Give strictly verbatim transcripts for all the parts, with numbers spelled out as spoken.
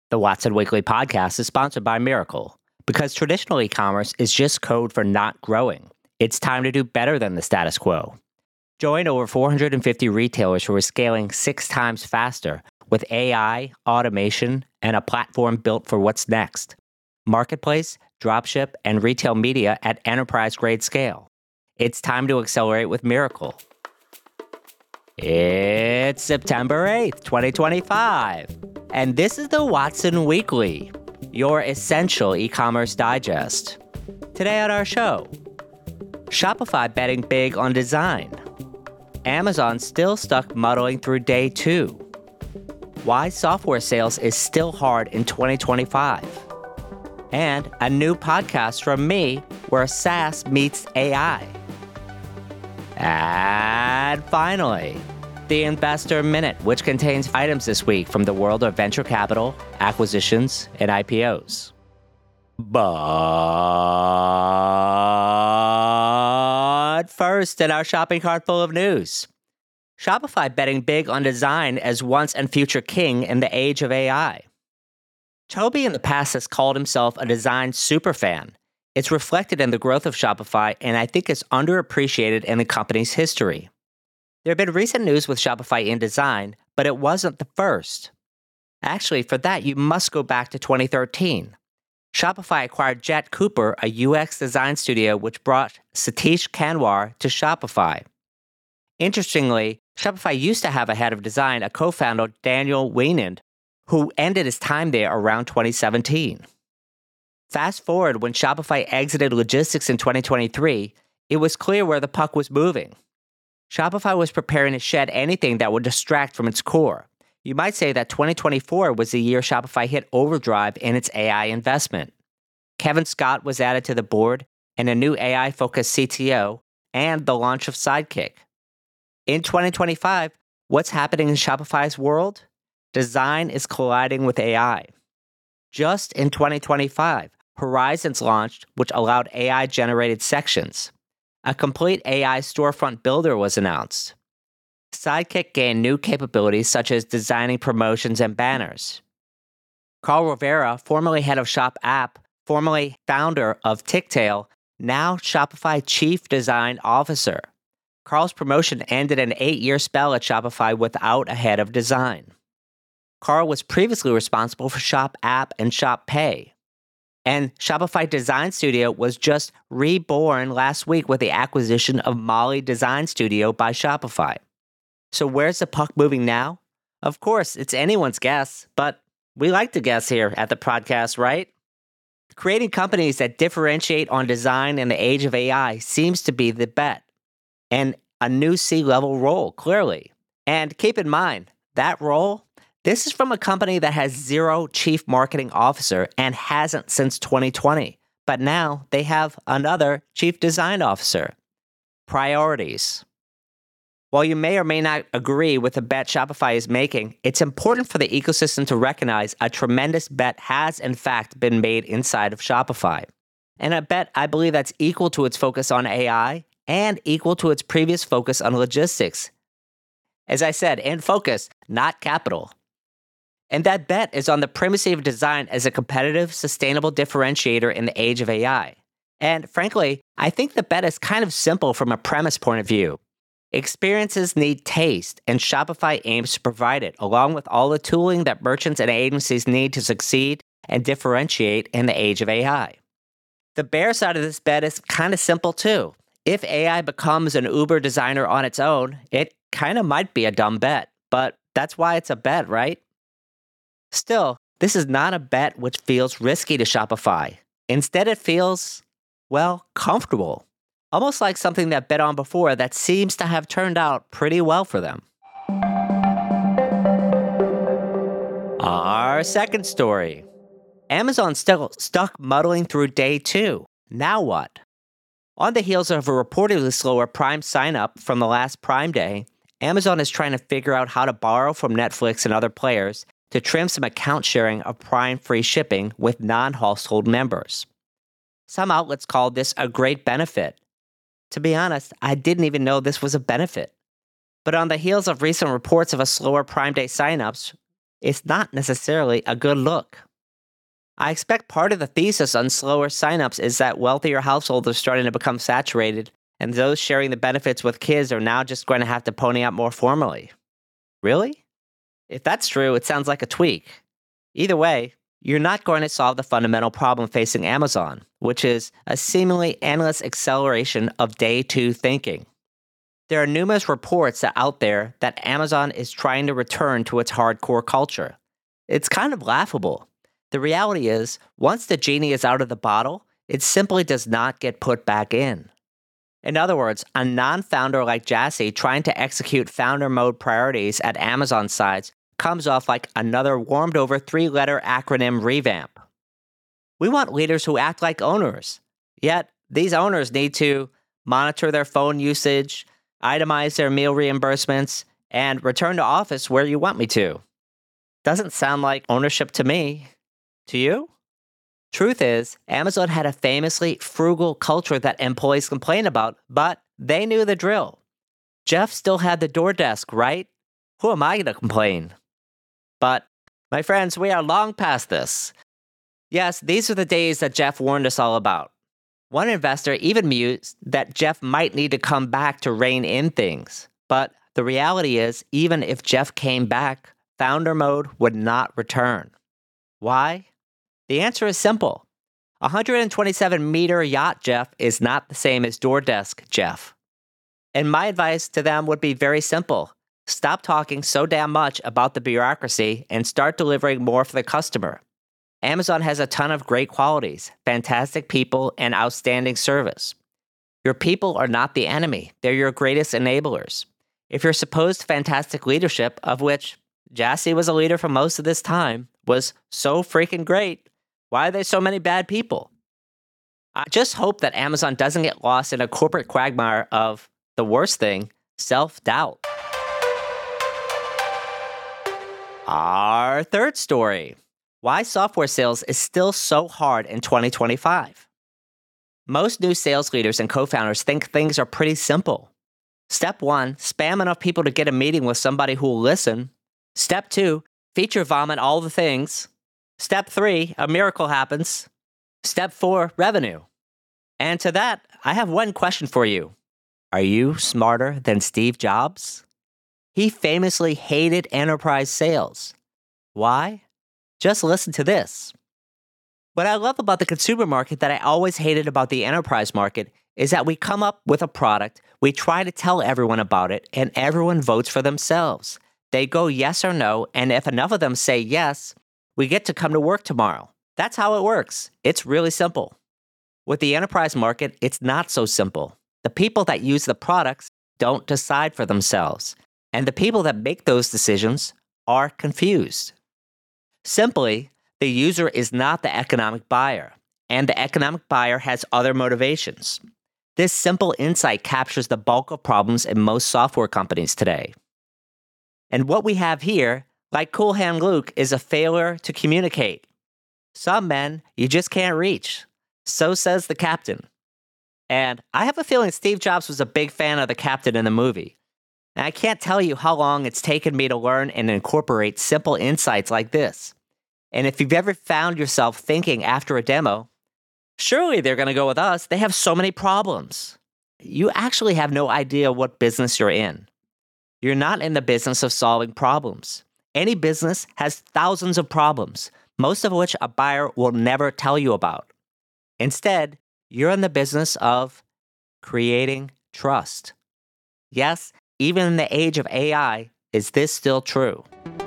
The Watson Weekly podcast is sponsored by Miracle. Because traditional e-commerce is just code for not growing, it's time to do better than the status quo. Join over four hundred fifty retailers who are scaling six times faster with A I, automation, and a platform built for what's next. Marketplace, dropship, and retail media at enterprise-grade scale. It's time to accelerate with Miracle. It's September eighth, twenty twenty-five, and this is the Watson Weekly, your essential e-commerce digest. Today on our show, Shopify betting big on design. Amazon still stuck muddling through day two. Why software sales is still hard in twenty twenty-five. And a new podcast from me where SaaS meets A I. And finally, the Investor Minute, which contains items this week from the world of venture capital, acquisitions, and I P Os. But first, in our shopping cart full of news, Shopify betting big on design as once and future king in the age of A I. Toby in the past has called himself a design superfan. It's reflected in the growth of Shopify, and I think it's underappreciated in the company's history. There have been recent news with Shopify in design, but it wasn't the first. Actually, for that, you must go back to twenty thirteen. Shopify acquired Jet Cooper, a U X design studio which brought Satish Kanwar to Shopify. Interestingly, Shopify used to have a head of design, a co-founder, Daniel Wienand, who ended his time there around twenty seventeen. Fast forward, when Shopify exited logistics in twenty twenty-three, it was clear where the puck was moving. Shopify was preparing to shed anything that would distract from its core. You might say that twenty twenty-four was the year Shopify hit overdrive in its A I investment. Kevin Scott was added to the board, and a new A I-focused C T O, and the launch of Sidekick. In twenty twenty-five, what's happening in Shopify's world? Design is colliding with A I. Just in twenty twenty-five, Horizons launched, which allowed A I-generated sections. A complete A I storefront builder was announced. Sidekick gained new capabilities such as designing promotions and banners. Carl Rivera, formerly head of Shop App, formerly founder of Ticktail, now Shopify Chief Design Officer. Carl's promotion ended an eight-year spell at Shopify without a head of design. Carl was previously responsible for Shop App and Shop Pay. And Shopify Design Studio was just reborn last week with the acquisition of Molly Design Studio by Shopify. So where's the puck moving now? Of course, it's anyone's guess, but we like to guess here at the podcast, right? Creating companies that differentiate on design in the age of A I seems to be the bet. And a new C-level role, clearly. And keep in mind, that role, this is from a company that has zero chief marketing officer and hasn't since twenty twenty. But now they have another chief design officer. Priorities. While you may or may not agree with the bet Shopify is making, it's important for the ecosystem to recognize a tremendous bet has in fact been made inside of Shopify. And a bet I believe that's equal to its focus on A I and equal to its previous focus on logistics. As I said, in focus, not capital. And that bet is on the primacy of design as a competitive, sustainable differentiator in the age of A I. And frankly, I think the bet is kind of simple from a premise point of view. Experiences need taste, and Shopify aims to provide it, along with all the tooling that merchants and agencies need to succeed and differentiate in the age of A I. The bear side of this bet is kind of simple too. If A I becomes an Uber designer on its own, it kind of might be a dumb bet, but that's why it's a bet, right? Still, this is not a bet which feels risky to Shopify. Instead, it feels, well, comfortable. Almost like something that bet on before that seems to have turned out pretty well for them. Our second story. Amazon still stuck muddling through day two. Now what? On the heels of a reportedly slower Prime sign-up from the last Prime Day, Amazon is trying to figure out how to borrow from Netflix and other players to trim some account sharing of Prime free shipping with non-household members. Some outlets called this a great benefit. To be honest, I didn't even know this was a benefit. But on the heels of recent reports of a slower Prime Day signups, it's not necessarily a good look. I expect part of the thesis on slower signups is that wealthier households are starting to become saturated, and those sharing the benefits with kids are now just going to have to pony up more formally. Really? If that's true, it sounds like a tweak. Either way, you're not going to solve the fundamental problem facing Amazon, which is a seemingly endless acceleration of day two thinking. There are numerous reports out there that Amazon is trying to return to its hardcore culture. It's kind of laughable. The reality is, once the genie is out of the bottle, it simply does not get put back in. In other words, a non-founder like Jassy trying to execute founder mode priorities at Amazon sites comes off like another warmed-over three-letter acronym revamp. We want leaders who act like owners. Yet, these owners need to monitor their phone usage, itemize their meal reimbursements, and return to office where you want me to. Doesn't sound like ownership to me. To you? Truth is, Amazon had a famously frugal culture that employees complain about, but they knew the drill. Jeff still had the door desk, right? Who am I to complain? But, my friends, we are long past this. Yes, these are the days that Jeff warned us all about. One investor even mused that Jeff might need to come back to rein in things. But the reality is, even if Jeff came back, founder mode would not return. Why? The answer is simple. one hundred twenty-seven meter yacht Jeff is not the same as door desk Jeff. And my advice to them would be very simple. Stop talking so damn much about the bureaucracy and start delivering more for the customer. Amazon has a ton of great qualities, fantastic people, and outstanding service. Your people are not the enemy. They're your greatest enablers. If your supposed fantastic leadership, of which Jassy was a leader for most of this time, was so freaking great, why are there so many bad people? I just hope that Amazon doesn't get lost in a corporate quagmire of the worst thing, self-doubt. Our third story. Why software sales is still so hard in twenty twenty-five. Most new sales leaders and co-founders think things are pretty simple. Step one, spam enough people to get a meeting with somebody who will listen. Step two, feature vomit all the things. Step three, a miracle happens. Step four, revenue. And to that, I have one question for you. Are you smarter than Steve Jobs? He famously hated enterprise sales. Why? Just listen to this. What I love about the consumer market that I always hated about the enterprise market is that we come up with a product, we try to tell everyone about it, and everyone votes for themselves. They go yes or no, and if enough of them say yes, we get to come to work tomorrow. That's how it works. It's really simple. With the enterprise market, it's not so simple. The people that use the products don't decide for themselves, and the people that make those decisions are confused. Simply, the user is not the economic buyer, and the economic buyer has other motivations. This simple insight captures the bulk of problems in most software companies today. And what we have here, like Cool Hand Luke, is a failure to communicate. Some men you just can't reach. So says the captain. And I have a feeling Steve Jobs was a big fan of the captain in the movie. And I can't tell you how long it's taken me to learn and incorporate simple insights like this. And if you've ever found yourself thinking after a demo, surely they're going to go with us, they have so many problems. You actually have no idea what business you're in. You're not in the business of solving problems. Any business has thousands of problems, most of which a buyer will never tell you about. Instead, you're in the business of creating trust. Yes, even in the age of A I, is this still true?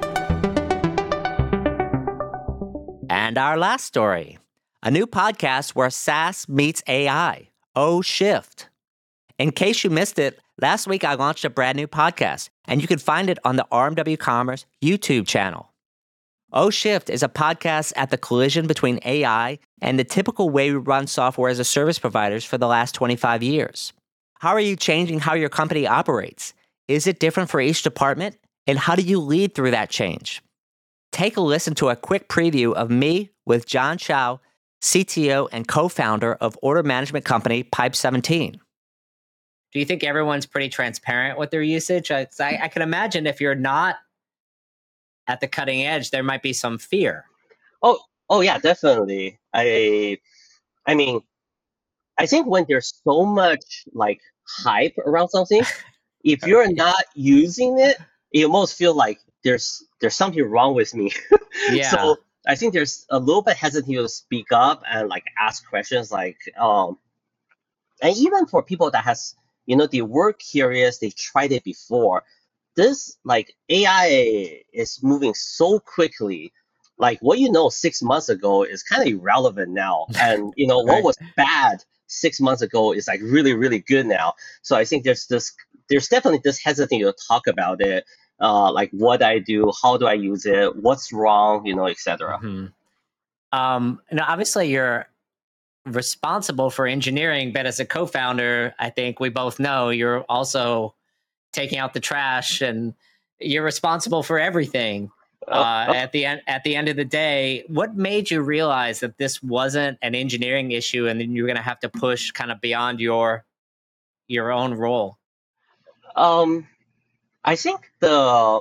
And our last story, a new podcast where SaaS meets A I, OShift. In case you missed it, last week I launched a brand new podcast, and you can find it on the R M W Commerce YouTube channel. OShift is a podcast at the collision between A I and the typical way we run software as a service providers for the last twenty-five years. How are you changing how your company operates? Is it different for each department? And how do you lead through that change? Take a listen to a quick preview of me with John Chow, C T O and co-founder of order management company Pipe seventeen. Do you think everyone's pretty transparent with their usage? I, I can imagine if you're not at the cutting edge, there might be some fear. Oh, oh yeah, definitely. I, I mean, I think when there's so much like hype around something, if you're not using it, you almost feel like there's there's something wrong with me. Yeah. So I think there's a little bit hesitant to speak up and like ask questions like, um, and even for people that has, you know, they were curious, they tried it before. This like A I is moving so quickly. Like what you know six months ago is kind of irrelevant now, and you know what Right. was bad six months ago is like really really good now. So I think there's this there's definitely this hesitancy to talk about it, uh, like what I do, how do I use it, what's wrong, you know, et cetera. Mhm. Um, now, obviously, you're responsible for engineering, but as a co-founder, I think we both know you're also taking out the trash and you're responsible for everything. Uh, Uh, uh, at the end, at the end of the day, what made you realize that this wasn't an engineering issue, and then you're going to have to push kind of beyond your your own role? um, I think the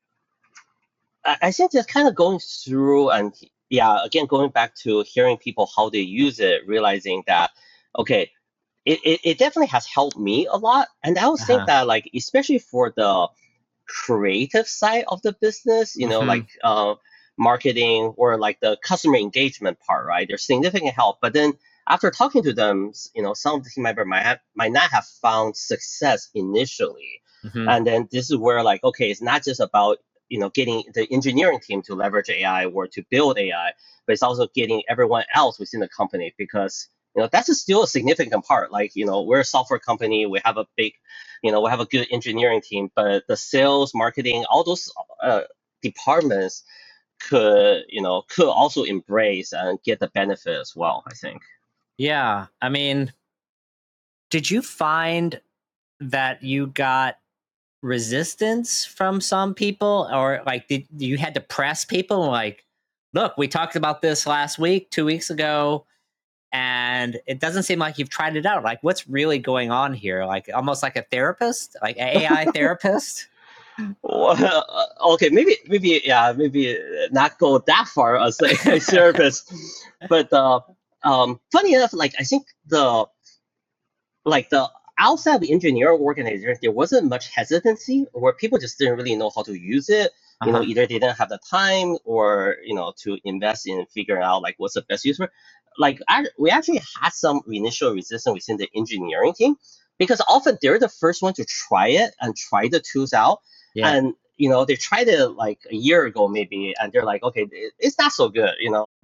I I think just kind of going through and yeah, again going back to hearing people how they use it, realizing that okay, it, it, it definitely has helped me a lot. And I also think Uh-huh. that like especially for the creative side of the business, you know, Mm-hmm. like uh, marketing or like the customer engagement part, right? There's significant help. But then after talking to them, s- you know, some of the team member might have might not have found success initially. Mm-hmm. And then this is where like, okay, it's not just about you know getting the engineering team to leverage A I or to build A I, but it's also getting everyone else within the company because you know that's a still a significant part. Like you know we're a software company, we have a big you know we have a good engineering team, but the sales, marketing, all those uh, departments could you know could also embrace and get the benefit as well, I think. Yeah. I mean, did you find that you got resistance from some people, or like did you had to press people like, look, we talked about this last week, two weeks ago, and it doesn't seem like you've tried it out. Like, what's really going on here? Like, almost like a therapist, like an A I therapist. Well, okay, maybe maybe yeah, maybe not go that far as a, a therapist, but uh, um, funny enough, like I think the like the outside of the engineering organization, there wasn't much hesitancy where people just didn't really know how to use it. You know, Uh-huh. either they didn't have the time or you know to invest in figuring out like what's the best use for. Like I, we actually had some initial resistance within the engineering team because often they're the first one to try it and try the tools out, Yeah. and you know they tried it like a year ago maybe, and they're like, okay, it- it's not so good, you know.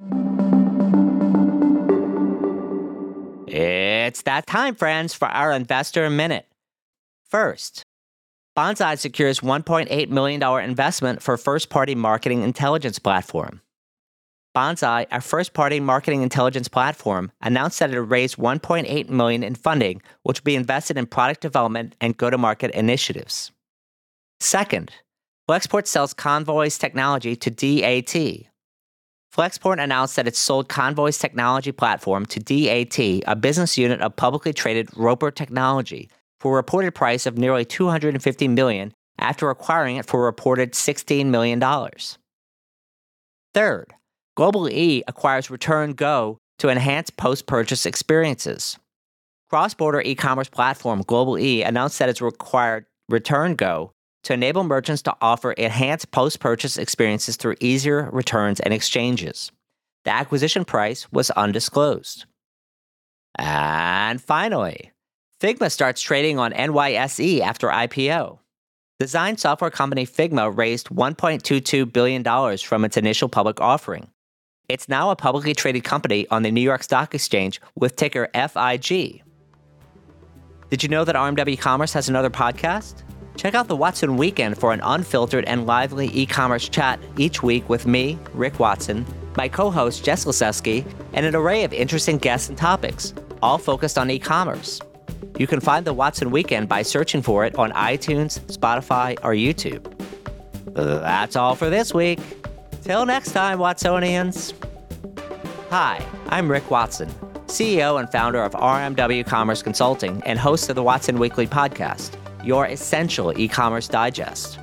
It's that time, friends, for our Investor Minute. First, Bonsai secures one point eight million dollars investment for first-party marketing intelligence platform. Bonsai, our first-party marketing intelligence platform, announced that it raised one point eight million dollars in funding, which will be invested in product development and go-to-market initiatives. Second, Flexport sells Convoy's technology to D A T. Flexport announced that it sold Convoy's technology platform to D A T, a business unit of publicly traded Roper Technology, for a reported price of nearly two hundred fifty million dollars after acquiring it for a reported sixteen million dollars. Third, Global E acquires Return Go to enhance post-purchase experiences. Cross-border e-commerce platform Global E announced that it's required Return Go to enable merchants to offer enhanced post-purchase experiences through easier returns and exchanges. The acquisition price was undisclosed. And finally, Figma starts trading on N Y S E after I P O. Design software company Figma raised one point two two billion dollars from its initial public offering. It's now a publicly traded company on the New York Stock Exchange with ticker F I G. Did you know that R M W Commerce has another podcast? Check out the Watson Weekend for an unfiltered and lively e-commerce chat each week with me, Rick Watson, my co-host Jess Lasewski, and an array of interesting guests and topics, all focused on e-commerce. You can find the Watson Weekend by searching for it on iTunes, Spotify, or YouTube. That's all for this week. Till next time, Watsonians. Hi, I'm Rick Watson, C E O and founder of R M W Commerce Consulting and host of the Watson Weekly podcast, your essential e-commerce digest.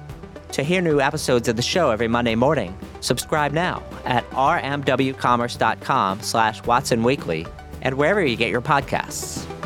To hear new episodes of the show every Monday morning, subscribe now at r m w commerce dot com slash Watson Weekly and wherever you get your podcasts.